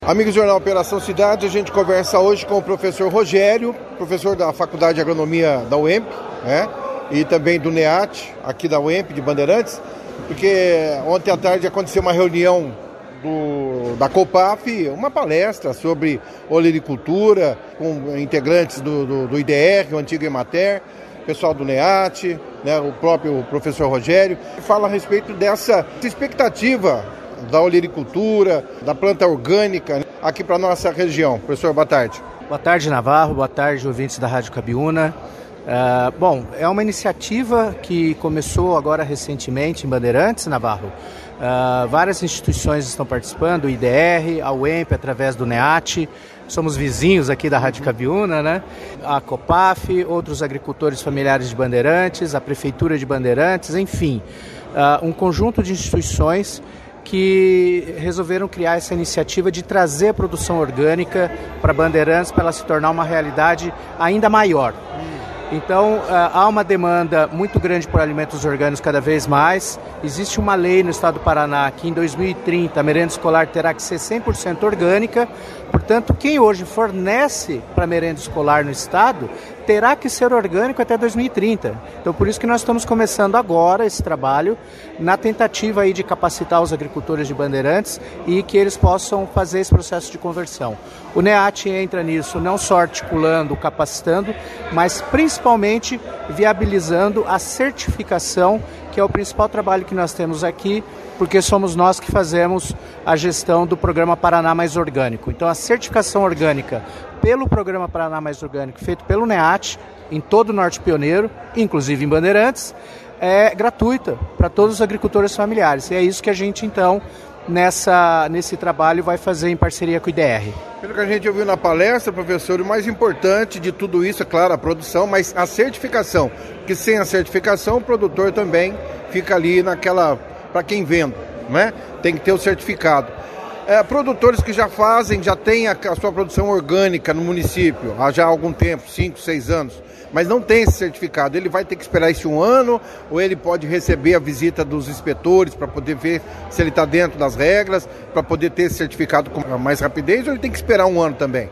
Amigos do Jornal Operação Cidade, a gente conversa hoje com o professor Rogério, professor da Faculdade de Agronomia da UEMP, né? E também do NEAT, aqui da UEMP, de Bandeirantes, porque ontem à tarde aconteceu uma reunião da COPAF, uma palestra sobre olericultura, com integrantes do IDR, o antigo Emater, pessoal do NEAT, né, o próprio professor Rogério, fala a respeito dessa expectativa da olericultura, da planta orgânica, né, aqui para a nossa região. Professor, boa tarde. Boa tarde, Navarro. Boa tarde, ouvintes da Rádio Cabiúna. Bom, é uma iniciativa que começou agora recentemente em Bandeirantes, Navarro. Várias instituições estão participando, o IDR, a UEMP, através do NEAT, somos vizinhos aqui da Rádio Cabiúna, né? A COPAF, outros agricultores familiares de Bandeirantes, a Prefeitura de Bandeirantes, enfim, um conjunto de instituições que resolveram criar essa iniciativa de trazer a produção orgânica para Bandeirantes para ela se tornar uma realidade ainda maior. Então, há uma demanda muito grande por alimentos orgânicos cada vez mais. Existe uma lei no estado do Paraná que em 2030 a merenda escolar terá que ser 100% orgânica. Portanto, quem hoje fornece para a merenda escolar no estado terá que ser orgânico até 2030. Então, por isso que nós estamos começando agora esse trabalho na tentativa aí de capacitar os agricultores de Bandeirantes e que eles possam fazer esse processo de conversão. O NEAT entra nisso não só articulando, capacitando, mas principalmente viabilizando a certificação, que é o principal trabalho que nós temos aqui, porque somos nós que fazemos a gestão do Programa Paraná Mais Orgânico. Então, a certificação orgânica pelo Programa Paraná Mais Orgânico, feito pelo NEAT, em todo o Norte Pioneiro, inclusive em Bandeirantes, é gratuita para todos os agricultores familiares. E é isso que a gente, então, nesse trabalho vai fazer em parceria com o IDR. Pelo que a gente ouviu na palestra, professor, o mais importante de tudo isso é, claro, a produção, mas a certificação, porque sem a certificação o produtor também fica ali naquela, para quem vende, né? Tem que ter o certificado. Produtores que já têm a sua produção orgânica no município há já algum tempo, 5, 6 anos, mas não tem esse certificado, ele vai ter que esperar esse um ano, ou ele pode receber a visita dos inspetores para poder ver se ele está dentro das regras, para poder ter esse certificado com mais rapidez, ou ele tem que esperar um ano também?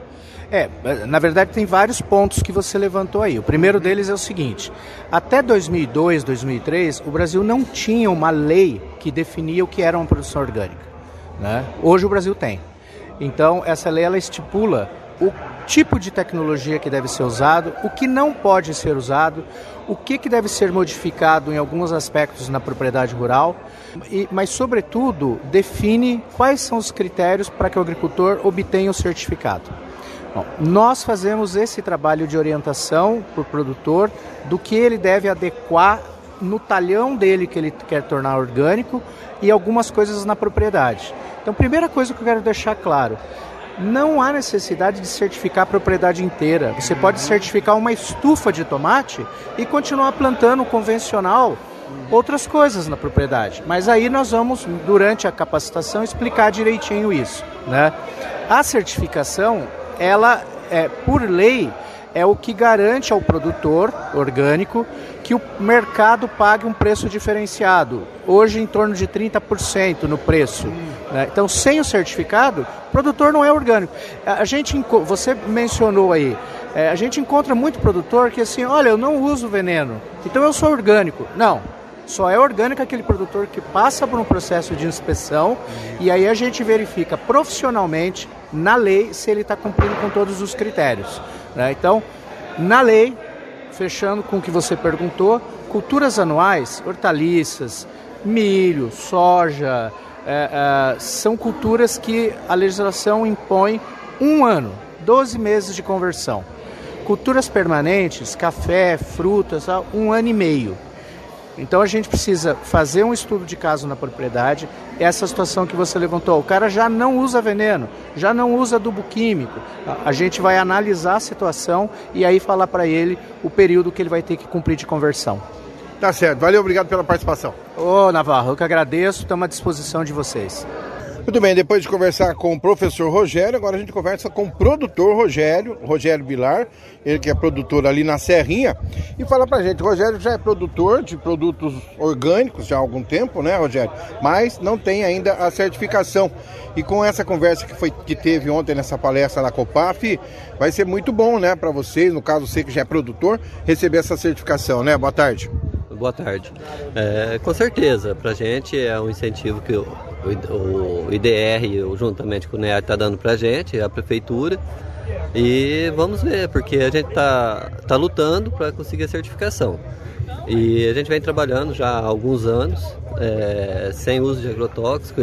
Na verdade tem vários pontos que você levantou aí. O primeiro deles é o seguinte: até 2002, 2003, o Brasil não tinha uma lei que definia o que era uma produção orgânica, né? Hoje o Brasil tem. Então essa lei ela estipula o tipo de tecnologia que deve ser usado, o que não pode ser usado, o que deve ser modificado em alguns aspectos na propriedade rural, mas sobretudo define quais são os critérios para que o agricultor obtenha o certificado. Bom, nós fazemos esse trabalho de orientação para o produtor do que ele deve adequar no talhão dele que ele quer tornar orgânico e algumas coisas na propriedade. Então, primeira coisa que eu quero deixar claro: não há necessidade de certificar a propriedade inteira. Você pode certificar uma estufa de tomate e continuar plantando convencional outras coisas na propriedade. Mas aí nós vamos, durante a capacitação, explicar direitinho isso, né? A certificação, ela, por lei, é o que garante ao produtor orgânico que o mercado pague um preço diferenciado, hoje em torno de 30% no preço, né? Então, sem o certificado, o produtor não é orgânico. Você mencionou aí, a gente encontra muito produtor que assim, olha, eu não uso veneno, então eu sou orgânico. Não, só é orgânico aquele produtor que passa por um processo de inspeção e aí a gente verifica profissionalmente, na lei, se ele está cumprindo com todos os critérios, né? Então, na lei, fechando com o que você perguntou, culturas anuais, hortaliças, milho, soja, são culturas que a legislação impõe 1 ano, 12 meses de conversão. Culturas permanentes, café, frutas, 1 ano e meio. Então a gente precisa fazer um estudo de caso na propriedade. Essa situação que você levantou, o cara já não usa veneno, já não usa adubo químico. A gente vai analisar a situação e aí falar para ele o período que ele vai ter que cumprir de conversão. Tá certo, valeu, obrigado pela participação. Navarro, eu que agradeço, estamos à disposição de vocês. Muito bem, depois de conversar com o professor Rogério, agora a gente conversa com o produtor Rogério Vilar, ele que é produtor ali na Serrinha, e fala pra gente, o Rogério já é produtor de produtos orgânicos já há algum tempo, né, Rogério? Mas não tem ainda a certificação. E com essa conversa que teve ontem nessa palestra na Copaf, vai ser muito bom, né, para vocês, no caso você que já é produtor, receber essa certificação, né? Boa tarde. Boa tarde. Com certeza, pra gente é um incentivo que o IDR, juntamente com o NEAT, está dando pra gente, a prefeitura, e vamos ver, porque a gente tá lutando para conseguir a certificação. E a gente vem trabalhando já há alguns anos, sem uso de agrotóxico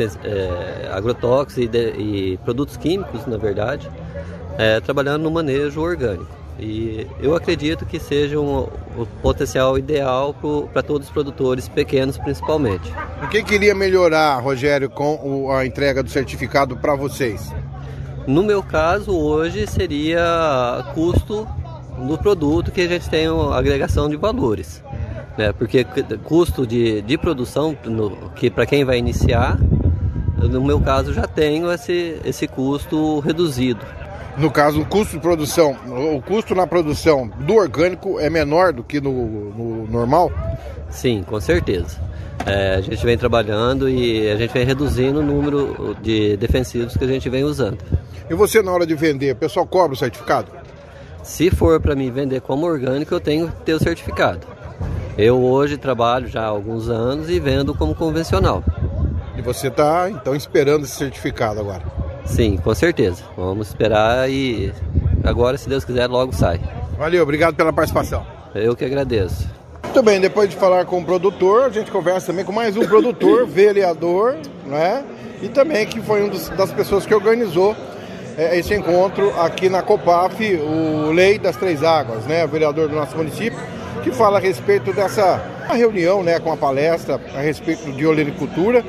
e produtos químicos, na verdade, trabalhando no manejo orgânico. E eu acredito que seja o potencial ideal para todos os produtores pequenos, principalmente. O que queria melhorar, Rogério, com a entrega do certificado para vocês? No meu caso, hoje seria custo do produto, que a gente tem uma agregação de valores, né? Porque custo de produção, que para quem vai iniciar, no meu caso já tenho esse custo reduzido. No caso, o custo na produção do orgânico é menor do que no normal? Sim, com certeza. A gente vem trabalhando e a gente vem reduzindo o número de defensivos que a gente vem usando. E você, na hora de vender, o pessoal cobra o certificado? Se for para mim vender como orgânico, eu tenho que ter o certificado. Eu hoje trabalho já há alguns anos e vendo como convencional. E você está, então, esperando esse certificado agora? Sim, com certeza. Vamos esperar e agora, se Deus quiser, logo sai. Valeu, obrigado pela participação. Eu que agradeço. Muito bem, depois de falar com o produtor, a gente conversa também com mais um produtor, vereador, né? E também que foi das pessoas que organizou esse encontro aqui na Copaf, o Lei das Três Águas, né? O vereador do nosso município, que fala a respeito dessa reunião, né? Com a palestra a respeito de olericultura,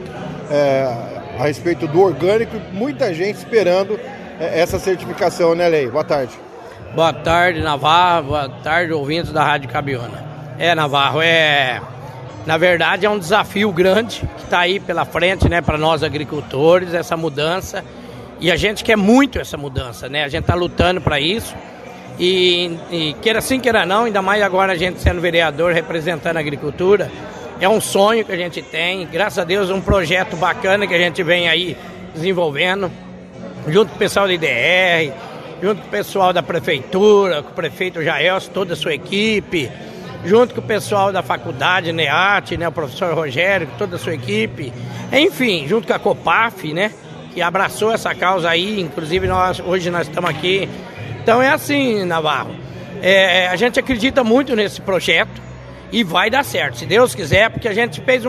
a respeito do orgânico, muita gente esperando essa certificação, né, Lei? Boa tarde. Boa tarde, Navarro. Boa tarde, ouvintes da Rádio Cabiúna. Navarro, na verdade é um desafio grande que está aí pela frente, né, para nós agricultores, essa mudança. E a gente quer muito essa mudança, né? A gente está lutando para isso. E queira sim, queira não, ainda mais agora a gente sendo vereador, representando a agricultura. É um sonho que a gente tem, graças a Deus, um projeto bacana que a gente vem aí desenvolvendo, junto com o pessoal da IDR, junto com o pessoal da prefeitura, com o prefeito Jaelson, toda a sua equipe, junto com o pessoal da faculdade, NEAT, né, o professor Rogério, toda a sua equipe, enfim, junto com a Copaf, né, que abraçou essa causa aí, inclusive hoje nós estamos aqui. Então é assim, Navarro, a gente acredita muito nesse projeto, e vai dar certo, se Deus quiser, porque a gente fez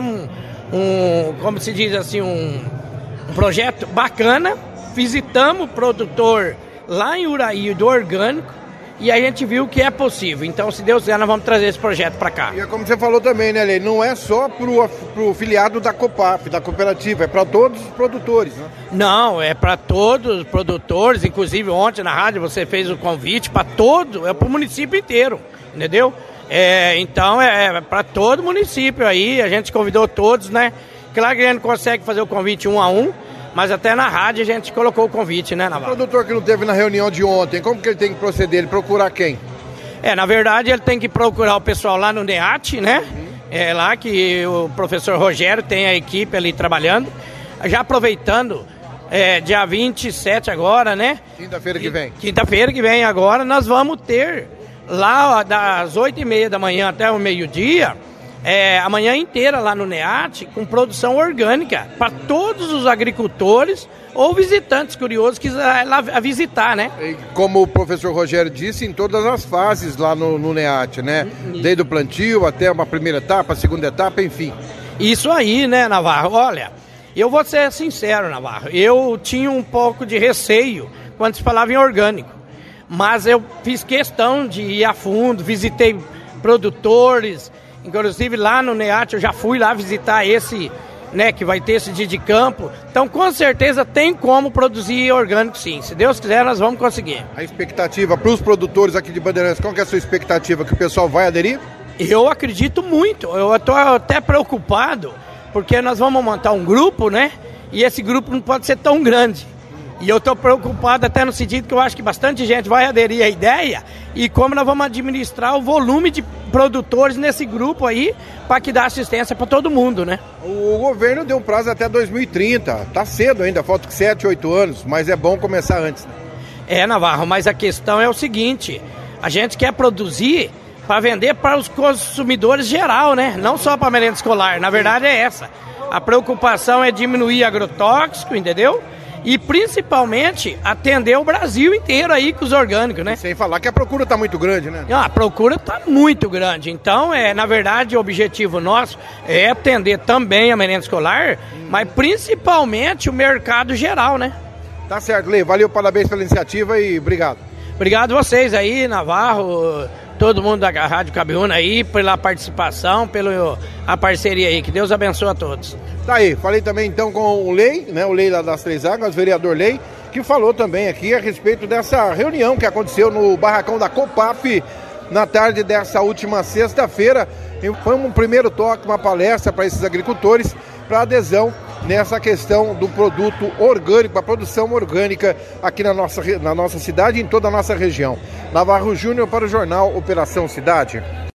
como se diz assim, um projeto bacana. Visitamos o produtor lá em Uraí do orgânico e a gente viu que é possível. Então, se Deus quiser, nós vamos trazer esse projeto para cá. E é como você falou também, né, Lei? Não é só pro filiado da Copaf, da cooperativa, é para todos os produtores, né? Não, é para todos os produtores. Inclusive, ontem na rádio você fez o convite para todo, é para o município inteiro, entendeu? Então é para todo o município aí, a gente convidou todos, né? Claro que a gente consegue fazer o convite 1 a 1, mas até na rádio a gente colocou o convite, né, Navarro? O produtor que não teve na reunião de ontem, como que ele tem que proceder? Ele procurar quem? Na verdade ele tem que procurar o pessoal lá no NEAT, né? É lá que o professor Rogério tem a equipe ali trabalhando. Já aproveitando, dia 27 agora, né? Quinta-feira que vem. Quinta-feira que vem agora nós vamos ter lá das 8h30 da manhã até o meio-dia, a manhã inteira lá no NEAT, com produção orgânica, para todos os agricultores ou visitantes curiosos que quiserem lá visitar, né? E como o professor Rogério disse, em todas as fases lá no NEAT, né? Desde o plantio até uma primeira etapa, segunda etapa, enfim. Isso aí, né, Navarro? Olha, eu vou ser sincero, Navarro, eu tinha um pouco de receio quando se falava em orgânico. Mas eu fiz questão de ir a fundo, visitei produtores, inclusive lá no NEAT eu já fui lá visitar esse, né, que vai ter esse dia de campo. Então, com certeza, tem como produzir orgânico sim. Se Deus quiser, nós vamos conseguir. A expectativa para os produtores aqui de Bandeirantes, qual que é a sua expectativa? Que o pessoal vai aderir? Eu acredito muito. Eu estou até preocupado, porque nós vamos montar um grupo, né? e esse grupo não pode ser tão grande. E eu estou preocupado até no sentido que eu acho que bastante gente vai aderir à ideia e como nós vamos administrar o volume de produtores nesse grupo aí para que dá assistência para todo mundo, né? O governo deu prazo até 2030, tá cedo ainda, falta 7, 8 anos, mas é bom começar antes. Navarro, mas a questão é o seguinte, a gente quer produzir para vender para os consumidores geral, né? Não só para merenda escolar, na verdade é essa. A preocupação é diminuir agrotóxico, entendeu? E principalmente atender o Brasil inteiro aí com os orgânicos, né? Sem falar que a procura está muito grande, né? A procura está muito grande. Então, na verdade, o objetivo nosso é atender também a merenda escolar, mas principalmente o mercado geral, né? Tá certo, Lei. Valeu, parabéns pela iniciativa e obrigado. Obrigado a vocês aí, Navarro, todo mundo da Rádio Cabiúna aí, pela participação, pela parceria aí. Que Deus abençoe a todos. Tá aí, falei também então com o Lei, né, o Lei lá das Três Águas, vereador Lei, que falou também aqui a respeito dessa reunião que aconteceu no barracão da Copaf na tarde dessa última sexta-feira. Foi um primeiro toque, uma palestra para esses agricultores, para adesão nessa questão do produto orgânico, a produção orgânica aqui na nossa cidade e em toda a nossa região. Navarro Júnior para o jornal Operação Cidade.